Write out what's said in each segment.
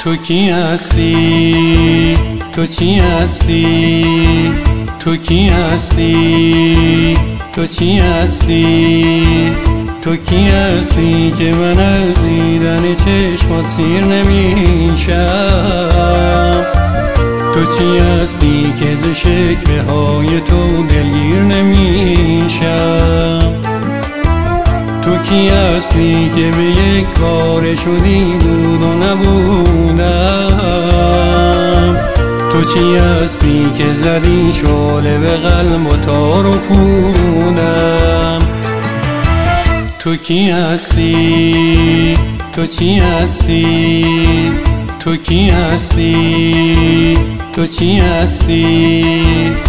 تو کی هستی؟ تو چی هستی؟ تو کی هستی؟ تو چی هستی؟ تو کی هستی که من از دیدن چشمات سیر نمیشم؟ تو چی هستی که ز شکوه های تو دلگیر نمیشم؟ تو کی هستی که به یک بار شدی بود و نبودم؟ تو چی هستی که زدی شعله به قلب و تار و پودم؟ تو کی هستی؟ تو چی هستی؟ تو کی هستی؟ تو چی هستی؟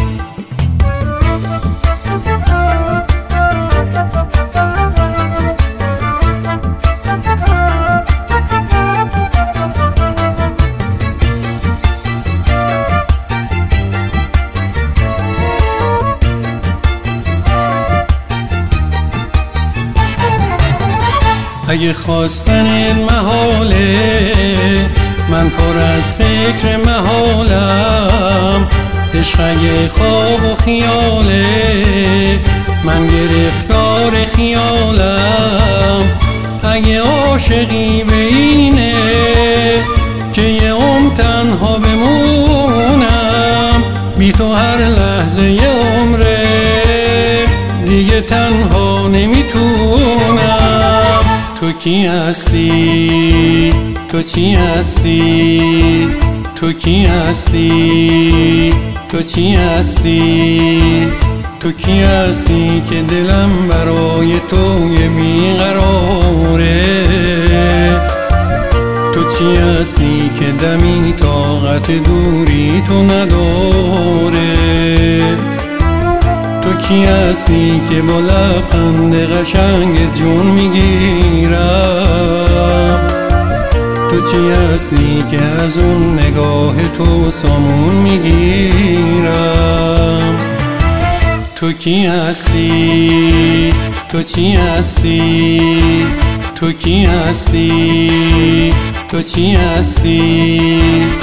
اگه خواستن محاله من پر از فکر محالم، عشق اگه خواب و خیاله من گرفتار خیالم. اگه عاشقی به اینه که یه عمر تنها بمونم، بی تو هر لحظه یه عمره دیگه تنها نمیتونم. تو کی هستی؟ تو چی هستی؟ تو کی هستی؟ تو چی هستی؟ تو کی هستی که دلم برای تو یه بیقراره؟ تو چی هستی که دمی طاقت دوری تو نداره؟ تو کی هستی که با لبخند قشنگ جون میگیرم؟ تو چی هستی که از اون نگاه تو سامون میگیرم؟ تو کی هستی؟ تو چی هستی؟ تو کی هستی؟ تو چی هستی؟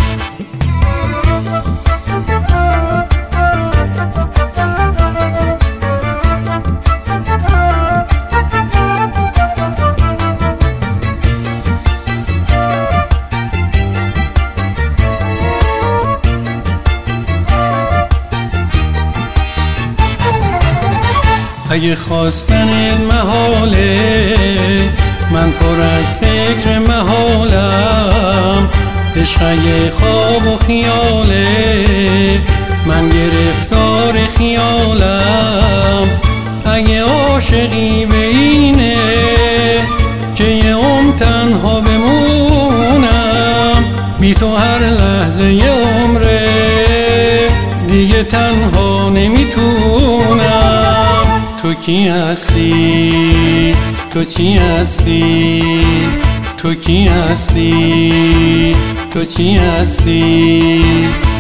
اگه خواستن محاله من پر از فکر محالم، عشق اگه خواب و خیاله من گرفتار خیالم. اگه عاشقی به اینه که یه عمر تنها بمونم، بی تو هر لحظه یه عمره دیگه تنها نمیتونم. تو کی هستی؟ تو چی هستی؟ تو کی هستی؟ تو چی هستی؟